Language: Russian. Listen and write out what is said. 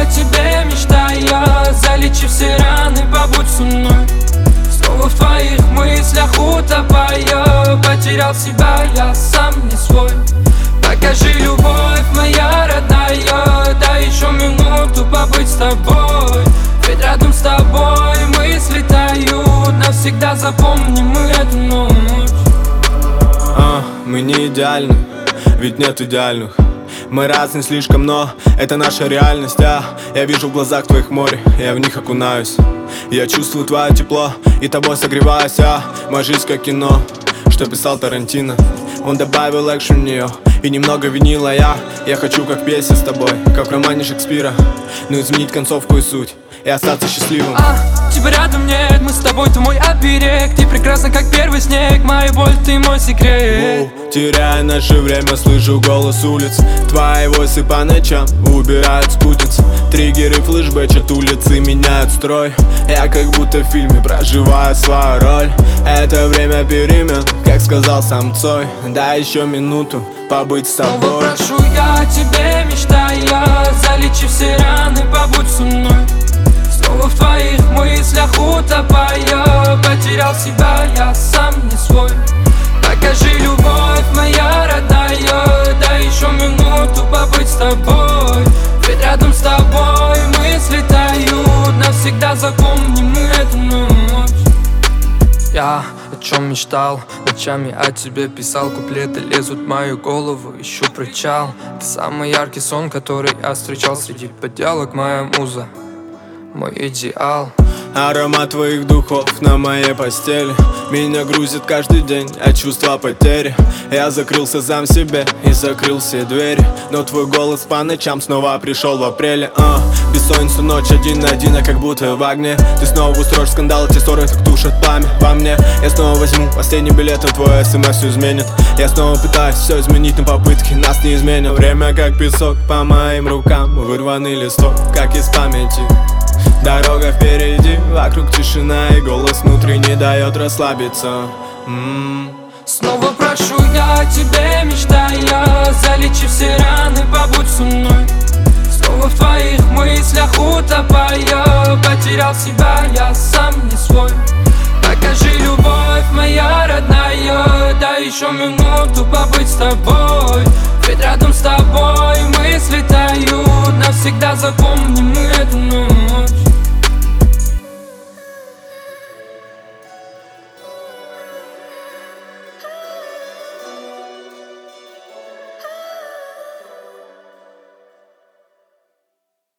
тебе мечтаю, залечи все раны, побудь со мной. Снова в твоих мыслях утопаю, потерял себя, я сам не свой. Покажи, любовь моя родная, дай еще минуту побыть с тобой. Ведь рядом с тобой мысли тают, навсегда запомни мы эту ночь. Мы не идеальны, ведь нет идеальных. Мы разные слишком, но это наша реальность. Я вижу в глазах твоих море, я в них окунаюсь. Я чувствую твое тепло и тобой согреваюсь. Моя жизнь как кино, что писал Тарантино. Он добавил экшен в нее и немного винила. Я хочу как песня с тобой, как в романе Шекспира, но изменить концовку и суть и остаться счастливым. Тебя рядом нет, мы с тобой, ты мой оберег. Ты прекрасна, как первый снег, моя боль, ты мой секрет. Теряя наше время, слышу голос улиц. Твои войсы по ночам убирают спутниц. Триггеры флешбэчат, улицы меняют строй. Я как будто в фильме проживаю свою роль. Это время перемен, как сказал сам Цой. Дай еще минуту побыть с тобой. Снова прошу я тебе мечтаю, залечи все раны, побудь со мной. Снова в твоих мыслях утопаю, потерял себя, я сам не свой. Покажи, любовь моя родная, дай еще минуту побыть с тобой. Ведь рядом с тобой мысли тают, навсегда запомни мы эту ночь. Я о чем мечтал, ночами о тебе писал. Куплеты лезут в мою голову, ищу причал. Ты самый яркий сон, который я встречал среди подделок, моя муза, мой идеал. Аромат твоих духов на моей постели меня грузит каждый день от чувства потери. Я закрылся сам в себе и закрыл все двери, но твой голос по ночам снова пришел в апреле. Бессонница ночь один на один, как будто в огне. Ты снова устроишь скандал, эти ссоры так тушат пламя во мне. Я снова возьму последний билет, но твой смс все изменит. Я снова пытаюсь все изменить, но попытки нас не изменят. Время как песок по моим рукам, вырванный листок, как из памяти. Дорога впереди, вокруг тишина, и голос внутри не дает расслабиться. Снова прошу я тебе мечтаю, залечи все раны, побудь со мной. Снова в твоих мыслях утопаю, потерял себя, я сам не свой. Покажи, любовь моя родная, дай еще минуту побыть с тобой. Ведь рядом с тобой мысли тают, навсегда запомни мы эту ночь.